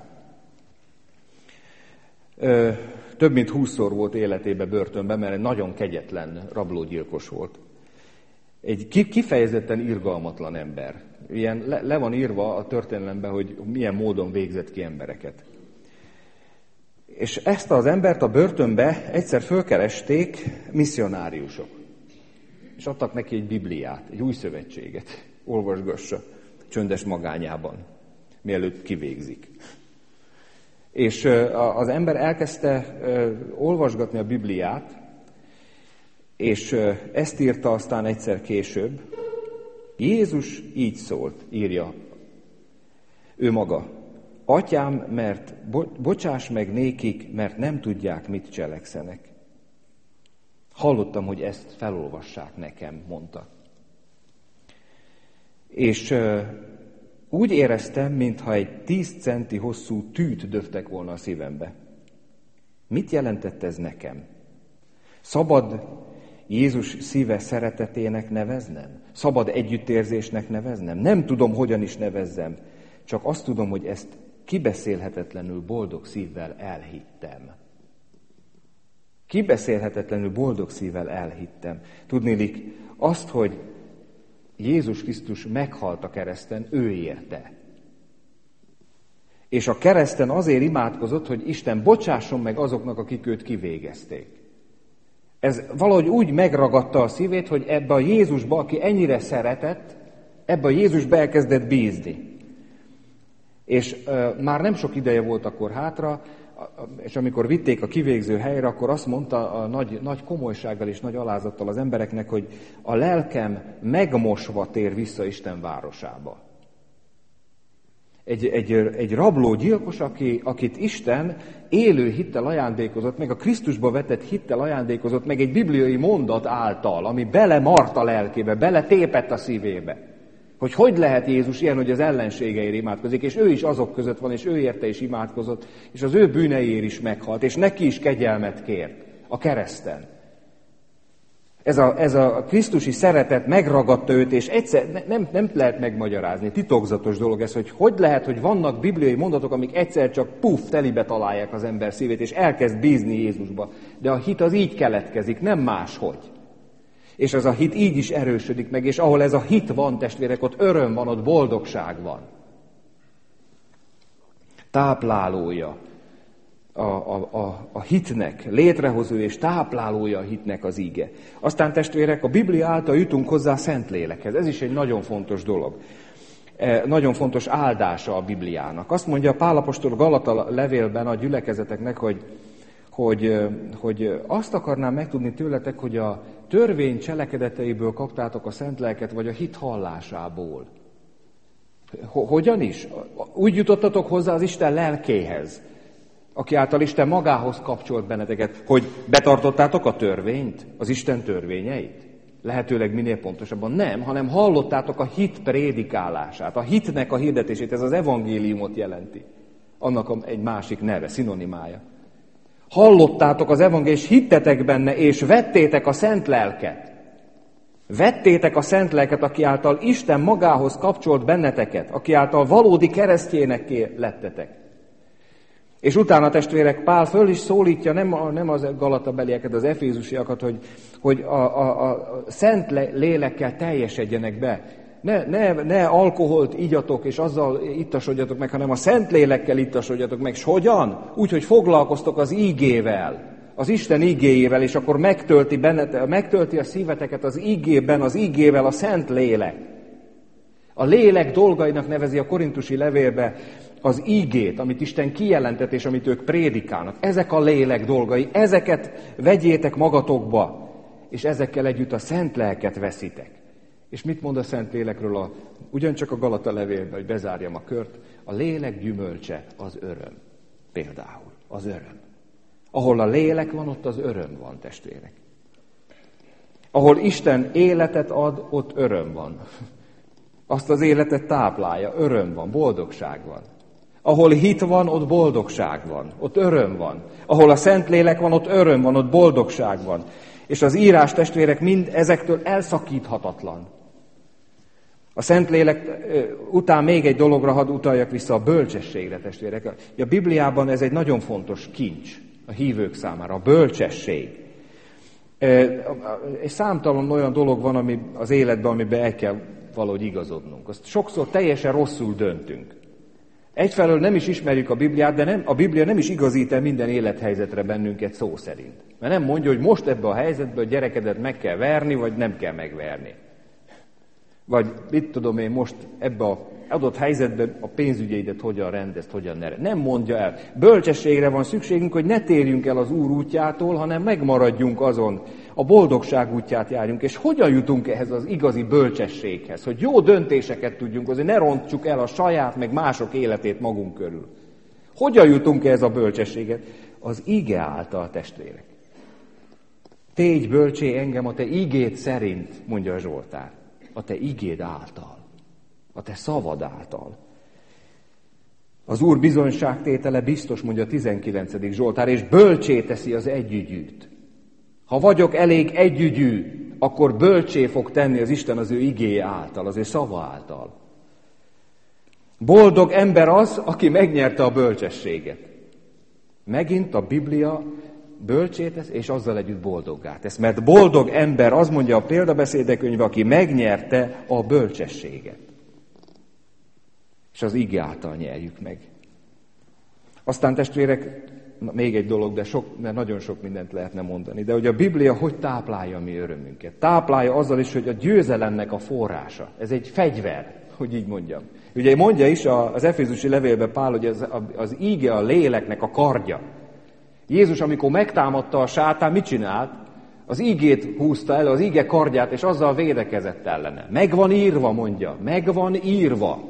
Több mint húszszor volt életében börtönben, mert egy nagyon kegyetlen rablógyilkos volt. Egy kifejezetten irgalmatlan ember. Ilyen le, le van írva a történelemben, hogy milyen módon végzett ki embereket. És ezt az embert a börtönbe egyszer fölkeresték misszionáriusok. És adtak neki egy Bibliát, egy új szövetséget. Olvasgassa csöndes magányában, mielőtt kivégzik. És az ember elkezdte olvasgatni a Bibliát, és ezt írta aztán egyszer később. Jézus így szólt, írja ő maga. Atyám, mert bo- bocsáss meg nékik, mert nem tudják, mit cselekszenek. Hallottam, hogy ezt felolvassák nekem, mondta. És úgy éreztem, mintha egy tíz centi hosszú tűt döftek volna a szívembe. Mit jelentett ez nekem? Szabad Jézus szíve szeretetének neveznem? Szabad együttérzésnek neveznem? Nem tudom, hogyan is nevezzem, csak azt tudom, hogy ezt kibeszélhetetlenül boldog szívvel elhittem. Kibeszélhetetlenül boldog szívvel elhittem. Tudniillik azt, hogy Jézus Krisztus meghalt a kereszten, ő érte. És a kereszten azért imádkozott, hogy Isten bocsásson meg azoknak, akik őt kivégezték. Ez valahogy úgy megragadta a szívét, hogy ebbe a Jézusba, aki ennyire szeretett, ebbe a Jézusba elkezdett bízni. És uh, már nem sok ideje volt akkor hátra, és amikor vitték a kivégző helyre, akkor azt mondta a nagy, nagy komolysággal és nagy alázattal az embereknek, hogy a lelkem megmosva tér vissza Isten városába. Egy, egy, egy rabló gyilkos, aki, akit Isten élő hittel ajándékozott, meg a Krisztusba vetett hittel ajándékozott, meg egy bibliai mondat által, ami belemart a lelkébe, beletépett a szívébe. Hogy hogy lehet Jézus ilyen, hogy az ellenségeért imádkozik, és ő is azok között van, és ő érte is imádkozott, és az ő bűneiért is meghalt, és neki is kegyelmet kért a kereszten. Ez a, ez a krisztusi szeretet megragadta őt, és egyszer nem, nem lehet megmagyarázni. Titokzatos dolog ez, hogy hogy lehet, hogy vannak bibliai mondatok, amik egyszer csak puff, telibe találják az ember szívét, és elkezd bízni Jézusba. De a hit az így keletkezik, nem máshogy. És ez a hit így is erősödik meg, és ahol ez a hit van, testvérek, ott öröm van, ott boldogság van. Táplálója a, a, a, a hitnek, létrehozó és táplálója a hitnek az íge. Aztán, testvérek, a Biblia által jutunk hozzá a Szentlélekhez. Ez is egy nagyon fontos dolog. E, nagyon fontos áldása a Bibliának. Azt mondja Pál apostol Galata levélben a gyülekezeteknek, hogy, hogy, hogy azt akarnám megtudni tőletek, hogy a törvény cselekedeteiből kaptátok a szent lelket, vagy a hit hallásából. Hogyan is? Úgy jutottatok hozzá az Isten lelkéhez, aki által Isten magához kapcsolt benneteket, hogy betartottátok a törvényt, az Isten törvényeit? Lehetőleg minél pontosabban nem, hanem hallottátok a hit prédikálását, a hitnek a hirdetését, ez az evangéliumot jelenti. Annak egy másik neve, szinonimája. Hallottátok az evangéliumot, és hittetek benne, és vettétek a szent lelket. Vettétek a szent lelket, aki által Isten magához kapcsolt benneteket, aki által valódi keresztjénekké lettetek. És utána, testvérek, Pál föl is szólítja nem, a, nem az galatabelieket, az efézusiakat, hogy, hogy a, a, a szent lélekkel teljesedjenek be. Ne, ne, ne alkoholt igyatok, és azzal ittasodjatok meg, hanem a szent lélekkel ittasodjatok meg. És hogyan? Úgy, hogy foglalkoztok az ígével, az Isten ígéjével, és akkor megtölti, bennete, megtölti a szíveteket az ígében, az ígével a szent lélek. A lélek dolgainak nevezi a korintusi levélbe az ígét, amit Isten kijelentett, és amit ők prédikálnak. Ezek a lélek dolgai, ezeket vegyétek magatokba, és ezekkel együtt a szent lelket veszitek. És mit mond a szent lélekről a, ugyancsak a Galata levélben, hogy bezárjam a kört, a lélek gyümölcse az öröm. Például az öröm. Ahol a lélek van, ott az öröm van, testvérek. Ahol Isten életet ad, ott öröm van. Azt az életet táplálja, öröm van, boldogság van. Ahol hit van, ott boldogság van, ott öröm van. Ahol a Szentlélek van, ott öröm van, ott boldogság van. És az írás, testvérek, mind ezektől elszakíthatatlan. A Szentlélek után még egy dologra hadd utaljak vissza, a bölcsességre, testvérek. A Bibliában ez egy nagyon fontos kincs a hívők számára, a bölcsesség. És számtalan olyan dolog van ami az életben, amiben el kell valahogy igazodnunk. Azt sokszor teljesen rosszul döntünk. Egyfelől nem is ismerjük a Bibliát, de nem, a Biblia nem is igazít el minden élethelyzetre bennünket szó szerint. Mert nem mondja, hogy most ebbe a helyzetbe a gyerekedet meg kell verni, vagy nem kell megverni. Vagy mit tudom én most ebbe a adott helyzetben a pénzügyeidet hogyan rendezt, hogyan ne. Nem mondja el. Bölcsességre van szükségünk, hogy ne térjünk el az Úr útjától, hanem megmaradjunk azon. A boldogság útját járjunk. És hogyan jutunk ehhez az igazi bölcsességhez? Hogy jó döntéseket tudjunk hozni, ne rontsuk el a saját, meg mások életét magunk körül. Hogyan jutunk ehhez a bölcsességet? Az ige által, testvérek. Tégy bölcsé engem a te igéd szerint, mondja a Zsoltár. A te igéd által. A te szavad által. Az Úr bizonyságtétele biztos, mondja a tizenkilencedik Zsoltár, és bölcsé teszi az együgyűt. Ha vagyok elég együgyű, akkor bölcsé fog tenni az Isten az ő igéje által, az ő szava által. Boldog ember az, aki megnyerte a bölcsességet. Megint a Biblia bölcsé tesz, és azzal együtt boldoggá tesz. Mert boldog ember, az mondja a példabeszédekönyve, aki megnyerte a bölcsességet. És az ige által nyerjük meg. Aztán, testvérek, még egy dolog, de sok, mert nagyon sok mindent lehetne mondani, de hogy a Biblia hogy táplálja a mi örömünket. Táplálja azzal is, hogy a győzelemnek a forrása. Ez egy fegyver, hogy így mondjam. Ugye mondja is az efézusi levélben Pál, hogy az, az íge a léleknek a kardja. Jézus, amikor megtámadta a sátán, mit csinált? Az ígét húzta el, az íge kardját, és azzal védekezett ellene. Meg van írva, mondja. Meg van írva.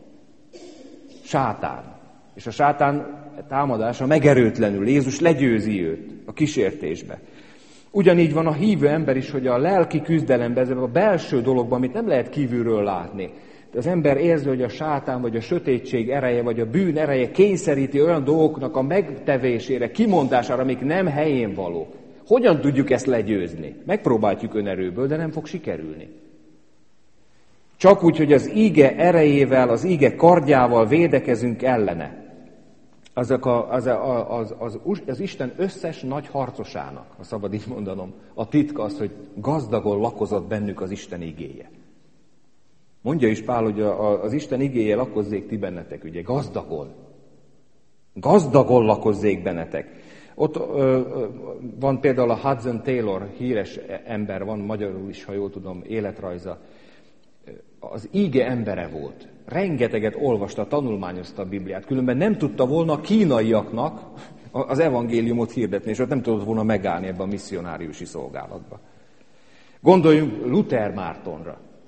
Sátán. És a sátán támadása megerőtlenül. Jézus legyőzi őt a kísértésbe. Ugyanígy van a hívő ember is, hogy a lelki küzdelemben, ez a belső dologban, amit nem lehet kívülről látni. De az ember érzi, hogy a sátán, vagy a sötétség ereje, vagy a bűn ereje kényszeríti olyan dolgoknak a megtevésére, kimondására, amik nem helyén való. Hogyan tudjuk ezt legyőzni? Megpróbáljuk önerőből, de nem fog sikerülni. Csak úgy, hogy az íge erejével, az íge kardjával védekezünk ellene. Azok a, az, a, az, az, az, az Isten összes nagy harcosának, ha szabad így mondanom, a titka az, hogy gazdagon lakozott bennük az Isten igéje. Mondja is Pál, hogy az Isten igéje lakozzék ti bennetek, ugye, gazdagon. Gazdagon lakozzék bennetek. Ott ö, ö, van például a Hudson Taylor, híres ember, van magyarul is, ha jól tudom, életrajza. Az íge embere volt. Rengeteget olvasta, tanulmányozta a Bibliát. Különben nem tudta volna a kínaiaknak az evangéliumot hirdetni, és ott nem tudott volna megállni ebbe a misszionáriusi szolgálatba. Gondoljunk Luther Mártonra.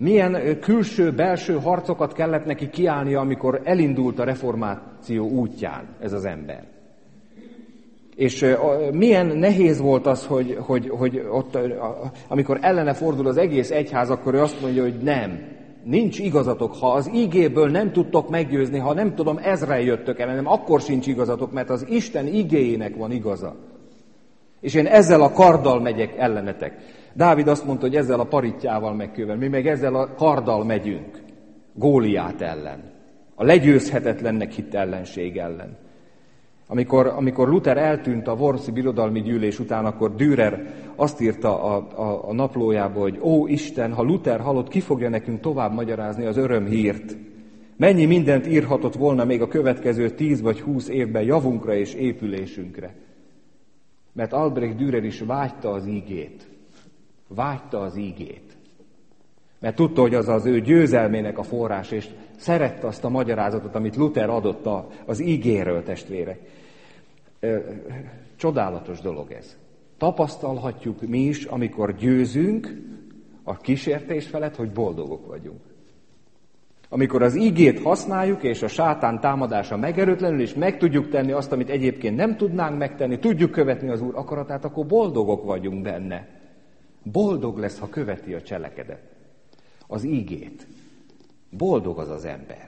Milyen külső-belső harcokat kellett neki kiállnia, amikor elindult a reformáció útján ez az ember. És milyen nehéz volt az, hogy, hogy, hogy ott, amikor ellene fordul az egész egyház, akkor ő azt mondja, hogy nem, nincs igazatok. Ha az igéből nem tudtok meggyőzni, ha nem tudom, ezren jöttök ellenem, akkor sincs igazatok, mert az Isten igéjének van igaza. És én ezzel a karddal megyek ellenetek. Dávid azt mondta, hogy ezzel a parittyával megkövel, mi meg ezzel a karddal megyünk. Góliát ellen. A legyőzhetetlennek hitt ellenség ellen. Amikor, amikor Luther eltűnt a Wormsi birodalmi gyűlés után, akkor Dürer azt írta a, a, a naplójába, hogy ó Isten, ha Luther halott, ki fogja nekünk tovább magyarázni az örömhírt? Mennyi mindent írhatott volna még a következő tíz vagy húsz évben javunkra és épülésünkre? Mert Albrecht Dürer is vágyta az ígét. Vágyta az ígét. Mert tudta, hogy az az ő győzelmének a forrás, és szerette azt a magyarázatot, amit Luther adott az ígéről, testvérek. Csodálatos dolog ez. Tapasztalhatjuk mi is, amikor győzünk a kísértés felett, hogy boldogok vagyunk. Amikor az ígét használjuk, és a sátán támadása megerőtlenül, és meg tudjuk tenni azt, amit egyébként nem tudnánk megtenni, tudjuk követni az Úr akaratát, akkor boldogok vagyunk benne. Boldog lesz, ha követi a cselekedet. Az ígét. Boldog az az ember.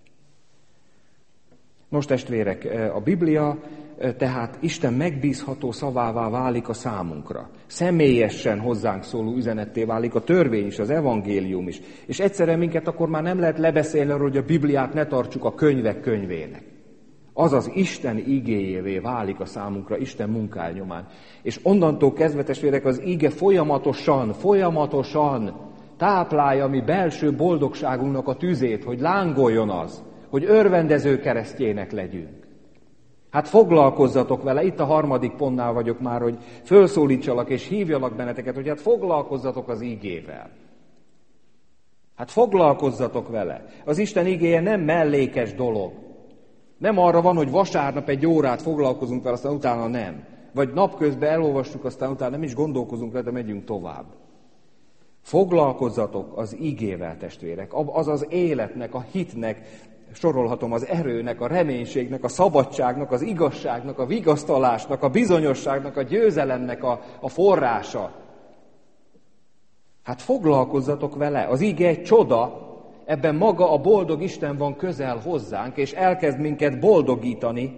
Nos, testvérek, a Biblia tehát Isten megbízható szavává válik a számunkra. Személyesen hozzánk szóló üzenetté válik a törvény is, az evangélium is. És egyszerűen minket akkor már nem lehet lebeszélni arról, hogy a Bibliát ne tartsuk a könyvek könyvének. Az az Isten igéjévé válik a számunkra, Isten munkája nyomán. És onnantól kezdve, testvérek, az ige folyamatosan, folyamatosan táplálja a mi belső boldogságunknak a tüzét, hogy lángoljon az, hogy örvendező keresztjének legyünk. Hát foglalkozzatok vele, itt a harmadik pontnál vagyok már, hogy fölszólítsalak és hívjalak benneteket, hogy hát foglalkozzatok az ígével. Hát foglalkozzatok vele. Az Isten igéje nem mellékes dolog. Nem arra van, hogy vasárnap egy órát foglalkozunk vele, aztán utána nem. Vagy napközben elolvassuk, aztán utána nem is gondolkozunk vele, de megyünk tovább. Foglalkozzatok az igével, testvérek. Az az életnek, a hitnek, sorolhatom, az erőnek, a reménységnek, a szabadságnak, az igazságnak, a vigasztalásnak, a bizonyosságnak, a győzelemnek a, a forrása. Hát foglalkozzatok vele. Az ige egy csoda, ebben maga a boldog Isten van közel hozzánk, és elkezd minket boldogítani.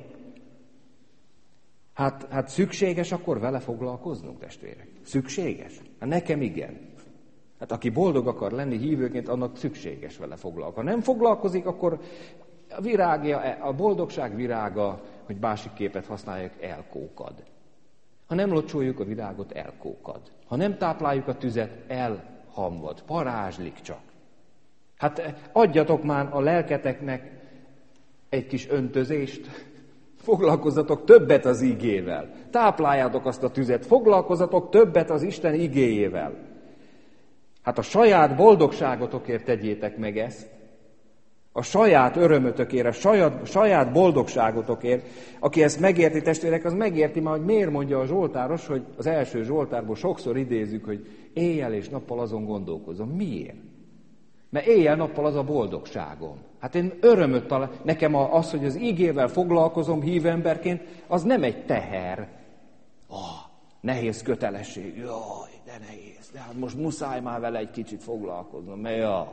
Hát, hát szükséges akkor vele foglalkoznunk, testvérek? Szükséges? Hát nekem igen. Hát aki boldog akar lenni hívőként, annak szükséges vele foglalkozni. Ha nem foglalkozik, akkor a virágja, a boldogság virága, hogy másik képet használjak, elkókad. Ha nem locsoljuk a virágot, elkókad. Ha nem tápláljuk a tüzet, elhamvad, parázslik csak. Hát adjatok már a lelketeknek egy kis öntözést, foglalkozzatok többet az igével, tápláljátok azt a tüzet, foglalkozzatok többet az Isten igéjével. Hát a saját boldogságotokért tegyétek meg ezt, a saját örömötökért, a saját, saját boldogságotokért. Aki ezt megérti, testvérek, az megérti már, hogy miért mondja a zsoltáros, hogy az első zsoltárból sokszor idézzük, hogy éjjel és nappal azon gondolkozom. Miért? Mert éjjel-nappal az a boldogságom. Hát én örömöt talál. Nekem az, hogy az igével foglalkozom hívemberként, az nem egy teher. Oh, nehéz kötelesség. Jaj, de nehéz. De hát most muszáj már vele egy kicsit foglalkoznom. Mert jaj.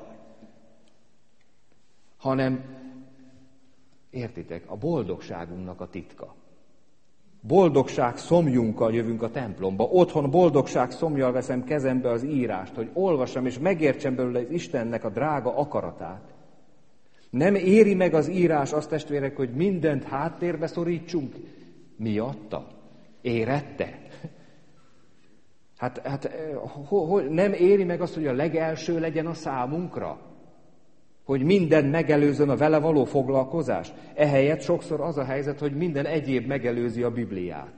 Hanem, értitek, a boldogságunknak a titka. Boldogság szomjunkkal jövünk a templomba. Otthon boldogság szomjal veszem kezembe az írást, hogy olvassam és megértsem belőle az Istennek a drága akaratát. Nem éri meg az írás azt, testvérek, hogy mindent háttérbe szorítsunk? Miatta? Érette? Hát, hát ho, ho, nem éri meg azt, hogy a legelső legyen a számunkra? Hogy minden megelőzön a vele való foglalkozás. Ehelyett sokszor az a helyzet, hogy minden egyéb megelőzi a Bibliát.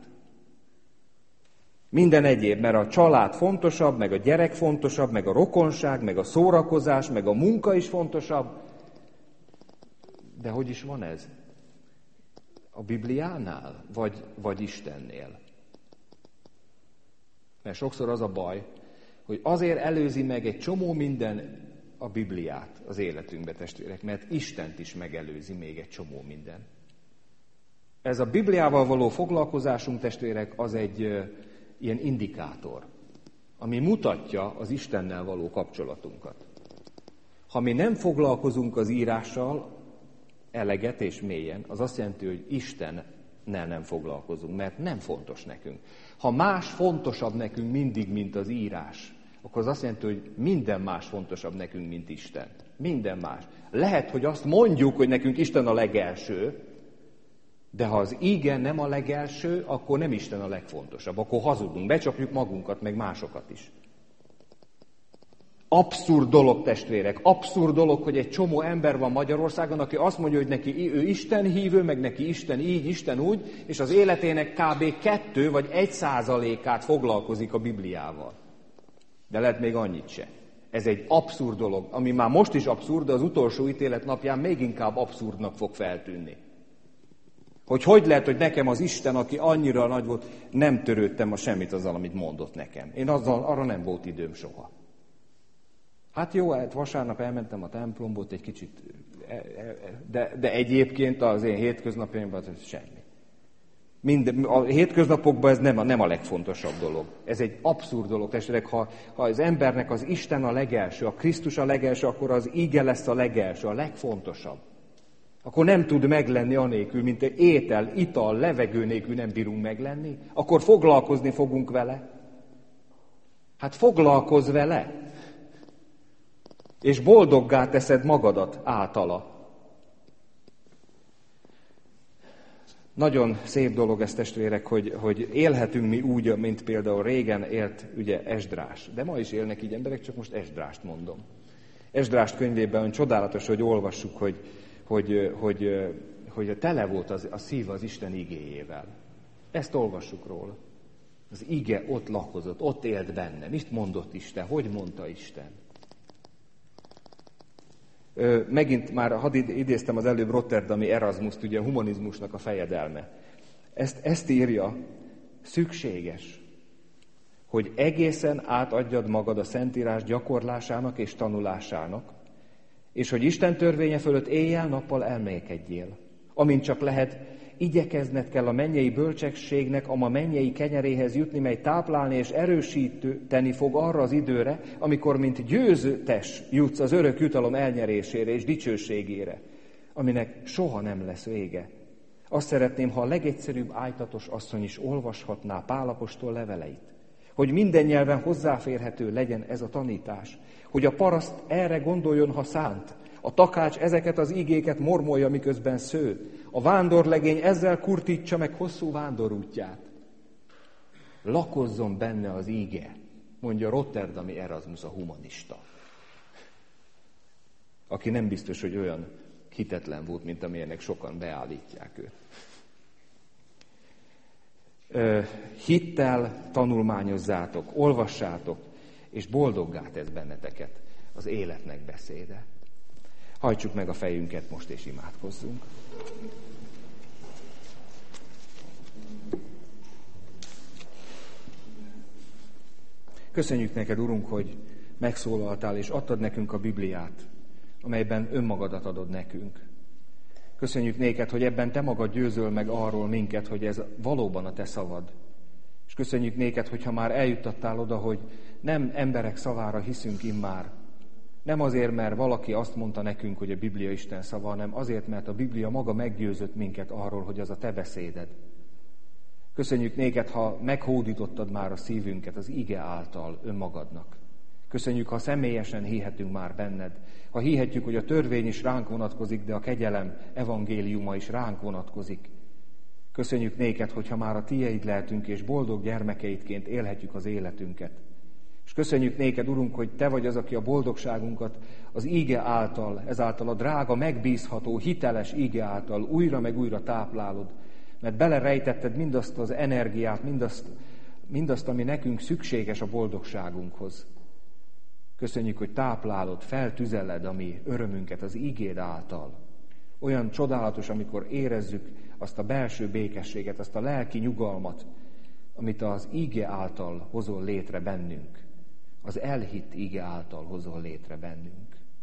Minden egyéb, mert a család fontosabb, meg a gyerek fontosabb, meg a rokonság, meg a szórakozás, meg a munka is fontosabb. De hogy is van ez? A Bibliánál, vagy, vagy Istennél? Mert sokszor az a baj, hogy azért előzi meg egy csomó minden a Bibliát az életünkbe, testvérek, mert Istent is megelőzi még egy csomó minden. Ez a Bibliával való foglalkozásunk, testvérek, az egy uh, ilyen indikátor, ami mutatja az Istennel való kapcsolatunkat. Ha mi nem foglalkozunk az írással eleget és mélyen, az azt jelenti, hogy Istennel nem foglalkozunk, mert nem fontos nekünk. Ha más fontosabb nekünk mindig, mint az írás, akkor az azt jelenti, hogy minden más fontosabb nekünk, mint Isten. Minden más. Lehet, hogy azt mondjuk, hogy nekünk Isten a legelső, de ha az íge nem a legelső, akkor nem Isten a legfontosabb. Akkor hazudunk, becsapjuk magunkat, meg másokat is. Abszurd dolog, testvérek, abszurd dolog, hogy egy csomó ember van Magyarországon, aki azt mondja, hogy neki ő Isten hívő, meg neki Isten így, Isten úgy, és az életének kb. kettő vagy egy százalékát foglalkozik a Bibliával. De lehet még annyit se. Ez egy abszurd dolog, ami már most is abszurd, de az utolsó ítélet napján még inkább abszurdnak fog feltűnni. Hogy hogy lehet, hogy nekem az Isten, aki annyira nagy volt, nem törődtem a semmit azzal, amit mondott nekem. Én azzal, arra nem volt időm soha. Hát jó, hát vasárnap elmentem a templomba, ott egy kicsit, de, de egyébként az én hétköznapjaimban az semmi. Minden, a hétköznapokban ez nem a, nem a legfontosabb dolog. Ez egy abszurd dolog, testvérek, ha, ha az embernek az Isten a legelső, a Krisztus a legelső, akkor az íge lesz a legelső, a legfontosabb. Akkor nem tud meglenni anélkül, mint egy étel, ital, levegő nélkül nem bírunk meglenni, akkor foglalkozni fogunk vele. Hát foglalkozz vele, és boldoggá teszed magadat általa. Nagyon szép dolog ez, testvérek, hogy, hogy élhetünk mi úgy, mint például régen élt ugye Esdrás. De ma is élnek így emberek, csak most Esdrást mondom. Esdrás könyvében olyan csodálatos, hogy olvassuk, hogy, hogy, hogy, hogy tele volt az, a szív az Isten igéjével. Ezt olvassuk róla. Az ige ott lakozott, ott élt benne. Mit mondott Isten? Hogy mondta Isten? Megint már, hadd idéztem az előbb Rotterdami Erasmust, ugye a humanizmusnak a fejedelme. Ezt, ezt írja, szükséges, hogy egészen átadjad magad a Szentírás gyakorlásának és tanulásának, és hogy Isten törvénye fölött éjjel-nappal elmélkedjél. Amint csak lehet, igyekezned kell a mennyei bölcsességnek, a mennyei kenyeréhez jutni, mely táplálni és erősíteni fog arra az időre, amikor mint győztes jutsz az örök jutalom elnyerésére és dicsőségére, aminek soha nem lesz vége. Azt szeretném, ha a legegyszerűbb ájtatos asszony is olvashatná Pál apostol leveleit, hogy minden nyelven hozzáférhető legyen ez a tanítás, hogy a paraszt erre gondoljon, ha szánt, a takács ezeket az igéket mormolja, miközben sző, a vándorlegény ezzel kurtítsa meg hosszú vándorútját. Lakozzon benne az íge, mondja Rotterdami Erasmus, a humanista, aki nem biztos, hogy olyan hitetlen volt, mint amilyenek sokan beállítják őt. Hittel tanulmányozzátok, olvassátok, és boldoggá tesz benneteket az életnek beszéde. Hajtsuk meg a fejünket most, és imádkozzunk. Köszönjük neked, Urunk, hogy megszólaltál, és adtad nekünk a Bibliát, amelyben önmagadat adod nekünk. Köszönjük néked, hogy ebben te magad győzöl meg arról minket, hogy ez valóban a te szavad. És köszönjük néked, hogyha már eljuttattál oda, hogy nem emberek szavára hiszünk immár. Nem azért, mert valaki azt mondta nekünk, hogy a Biblia Isten szava, hanem azért, mert a Biblia maga meggyőzött minket arról, hogy az a te beszéded. Köszönjük néked, ha meghódítottad már a szívünket az ige által önmagadnak. Köszönjük, ha személyesen hihetünk már benned, ha hihetjük, hogy a törvény is ránk vonatkozik, de a kegyelem evangéliuma is ránk vonatkozik. Köszönjük néked, hogyha már a tieid lehetünk, és boldog gyermekeidként élhetjük az életünket. És köszönjük néked, Urunk, hogy te vagy az, aki a boldogságunkat az íge által, ezáltal a drága, megbízható, hiteles íge által újra meg újra táplálod, mert belerejtetted mindazt az energiát, mindazt, mindazt, ami nekünk szükséges a boldogságunkhoz. Köszönjük, hogy táplálod, feltüzeled a mi örömünket az ígéd által. Olyan csodálatos, amikor érezzük azt a belső békességet, azt a lelki nyugalmat, amit az íge által hozol létre bennünk. Az elhitt íge által hozol létre bennünk.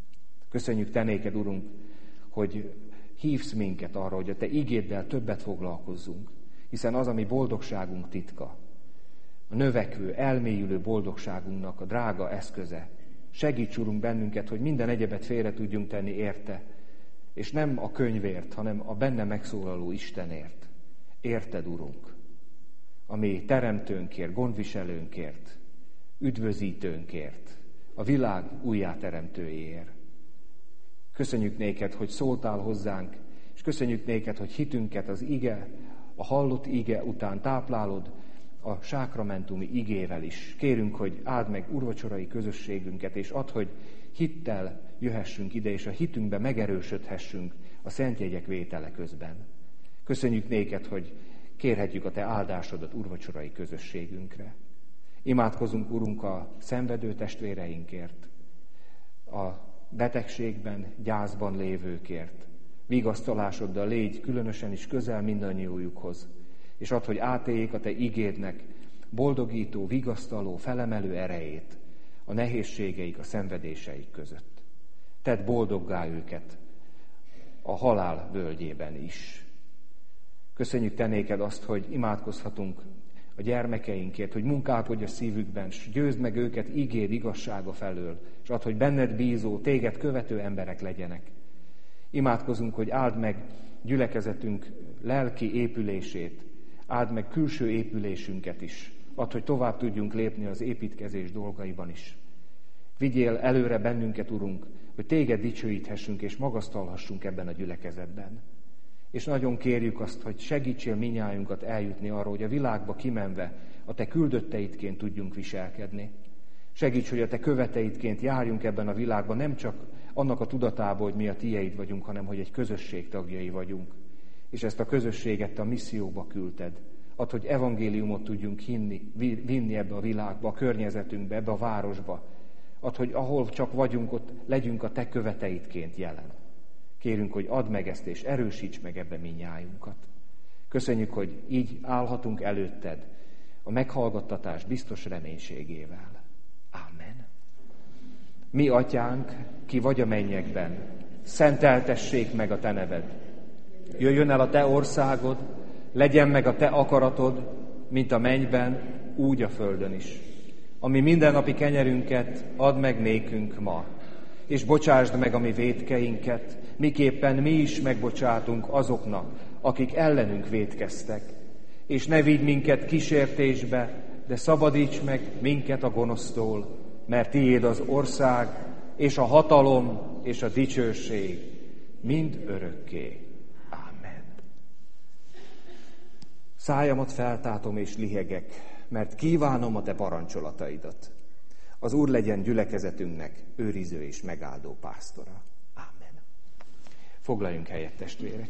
Köszönjük Te néked, Urunk, hogy hívsz minket arra, hogy a Te igéddel többet foglalkozzunk, hiszen az, ami boldogságunk titka, a növekvő, elmélyülő boldogságunknak a drága eszköze. Segíts, Urunk, bennünket, hogy minden egyebet félre tudjunk tenni érte, és nem a könyvért, hanem a benne megszólaló Istenért. Érted, Urunk, ami teremtőnkért, gondviselőnkért, üdvözítőnkért, a világ újjáteremtőjéért. Köszönjük néked, hogy szóltál hozzánk, és köszönjük néked, hogy hitünket az ige, a hallott ige után táplálod a sákramentumi igével is. Kérünk, hogy áld meg úrvacsorai közösségünket, és add, hogy hittel jöhessünk ide, és a hitünkbe megerősödhessünk a szentjegyek vétele közben. Köszönjük néked, hogy kérhetjük a te áldásodat úrvacsorai közösségünkre. Imádkozunk, Urunk, a szenvedő testvéreinkért, a betegségben, gyászban lévőkért. Vigasztalásoddal légy különösen is közel mindannyiójukhoz, és add, hogy átéljék a te igédnek boldogító, vigasztaló, felemelő erejét a nehézségeik, a szenvedéseik között. Tedd boldoggá őket a halál völgyében is. Köszönjük te néked azt, hogy imádkozhatunk a gyermekeinkért, hogy munkálkodj a szívükben, s győzd meg őket igéd igazsága felől, és add, hogy benned bízó, téged követő emberek legyenek. Imádkozunk, hogy áld meg gyülekezetünk lelki épülését, áld meg külső épülésünket is, add, hogy tovább tudjunk lépni az építkezés dolgaiban is. Vigyél előre bennünket, Urunk, hogy téged dicsőíthessünk és magasztalhassunk ebben a gyülekezetben. És nagyon kérjük azt, hogy segítsél minnyájunkat eljutni arra, hogy a világba kimenve a te küldötteidként tudjunk viselkedni. Segíts, hogy a te követeidként járjunk ebben a világban, nem csak annak a tudatában, hogy mi a tieid vagyunk, hanem hogy egy közösség tagjai vagyunk. És ezt a közösséget a misszióba küldted. Add, hogy evangéliumot tudjunk hinni, vinni ebbe a világba, a környezetünkbe, ebbe a városba. Add, hogy ahol csak vagyunk, ott legyünk a te követeidként jelen. Kérünk, hogy add meg ezt, és erősíts meg ebbe minnyájunkat. Köszönjük, hogy így állhatunk előtted a meghallgattatás biztos reménységével. Ámen. Mi, Atyánk, ki vagy a mennyekben, szenteltessék meg a te neved. Jöjjön el a te országod, legyen meg a te akaratod, mint a mennyben, úgy a földön is. Ami mindennapi kenyerünket add meg nékünk ma, és bocsásd meg a mi vétkeinket, miképpen mi is megbocsátunk azoknak, akik ellenünk vétkeztek. És ne vigy minket kísértésbe, de szabadíts meg minket a gonosztól, mert tiéd az ország, és a hatalom, és a dicsőség mind örökké. Ámen. Szájamat feltátom és lihegek, mert kívánom a te parancsolataidat. Az Úr legyen gyülekezetünknek őriző és megáldó pásztora. Ámen. Foglaljunk helyet, testvérek.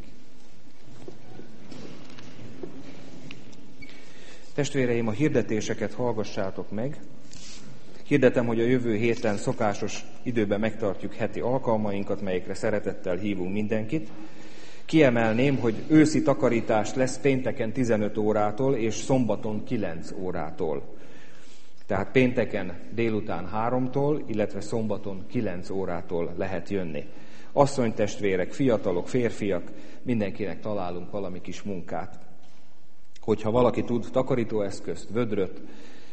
Testvéreim, a hirdetéseket hallgassátok meg. Hirdetem, hogy a jövő héten szokásos időben megtartjuk heti alkalmainkat, melyekre szeretettel hívunk mindenkit. Kiemelném, hogy őszi takarítás lesz pénteken tizenöt órától és szombaton kilenc órától. Tehát pénteken délután háromtól, illetve szombaton kilenc órától lehet jönni. Asszonytestvérek, fiatalok, férfiak, mindenkinek találunk valami kis munkát. Hogyha valaki tud takarítóeszközt, vödröt,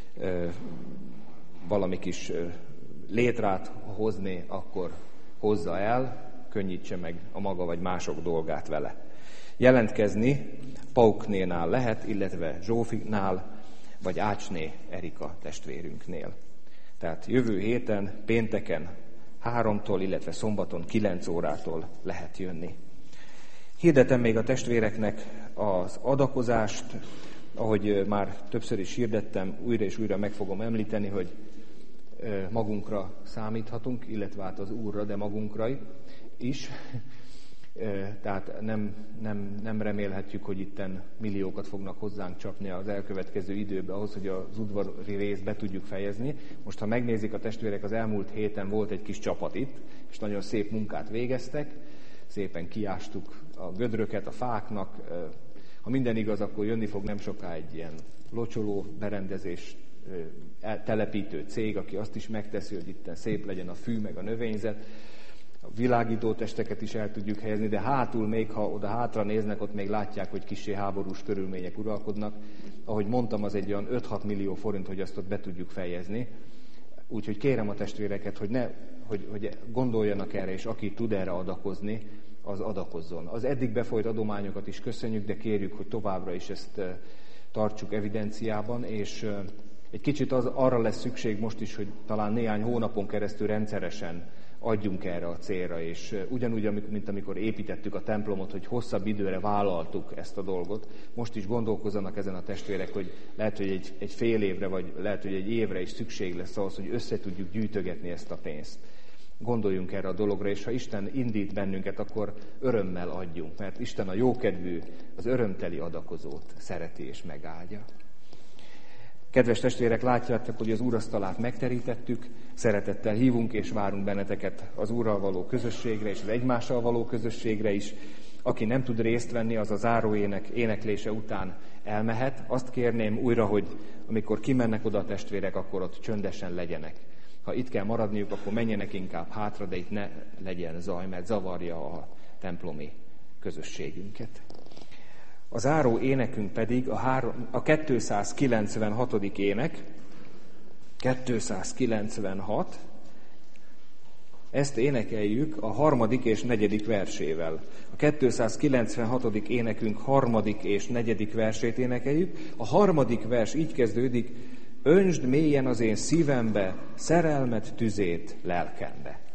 valami kis létrát hozni, akkor hozza el, könnyítse meg a maga vagy mások dolgát vele. Jelentkezni Pauknénál lehet, illetve Zsófinál, vagy Ácsné Erika testvérünknél. Tehát jövő héten, pénteken háromtól, illetve szombaton kilenc órától lehet jönni. Hirdetem még a testvéreknek az adakozást, ahogy már többször is hirdettem, újra és újra meg fogom említeni, hogy magunkra számíthatunk, illetve hát az Úrra, de magunkra is. Tehát nem, nem, nem remélhetjük, hogy itten milliókat fognak hozzánk csapni az elkövetkező időben ahhoz, hogy az udvari részt be tudjuk fejezni. Most, ha megnézik a testvérek, az elmúlt héten volt egy kis csapat itt, és nagyon szép munkát végeztek, szépen kiástuk a gödröket a fáknak. Ha minden igaz, akkor jönni fog nem soká egy ilyen locsoló berendezés telepítő cég, aki azt is megteszi, hogy itten szép legyen a fű meg a növényzet. a világító testeket is el tudjuk helyezni, de hátul még, ha oda hátra néznek, ott még látják, hogy kissé háborús körülmények uralkodnak. Ahogy mondtam, az egy olyan öt-hat millió forint, hogy azt ott be tudjuk fejezni. Úgyhogy kérem a testvéreket, hogy, ne, hogy, hogy gondoljanak erre, és aki tud erre adakozni, az adakozzon. Az eddig befolyt adományokat is köszönjük, de kérjük, hogy továbbra is ezt tartsuk evidenciában, és egy kicsit az, arra lesz szükség most is, hogy talán néhány hónapon keresztül rendszeresen adjunk erre a célra, és ugyanúgy, mint amikor építettük a templomot, hogy hosszabb időre vállaltuk ezt a dolgot, most is gondolkozzanak ezen a testvérek, hogy lehet, hogy egy, egy fél évre, vagy lehet, hogy egy évre is szükség lesz ahhoz, hogy össze tudjuk gyűjtögetni ezt a pénzt. Gondoljunk erre a dologra, és ha Isten indít bennünket, akkor örömmel adjunk, mert Isten a jókedvű, az örömteli adakozót szereti és megáldja. Kedves testvérek, látjátok, hogy az úrasztalát megterítettük, szeretettel hívunk és várunk benneteket az Úrral való közösségre és az egymással való közösségre is. Aki nem tud részt venni, az a záróének éneklése után elmehet. Azt kérném újra, hogy amikor kimennek oda a testvérek, akkor ott csöndesen legyenek. Ha itt kell maradniuk, akkor menjenek inkább hátra, de itt ne legyen zaj, mert zavarja a templomi közösségünket. A záró énekünk pedig a, három, a kétszázkilencvenhatodik ének, kétszázkilencvenhat, ezt énekeljük a harmadik és negyedik versével. A kétszázkilencvenhatodik énekünk harmadik és negyedik versét énekeljük. A harmadik vers így kezdődik: öntsd mélyen az én szívembe szerelmet tüzét lelkembe.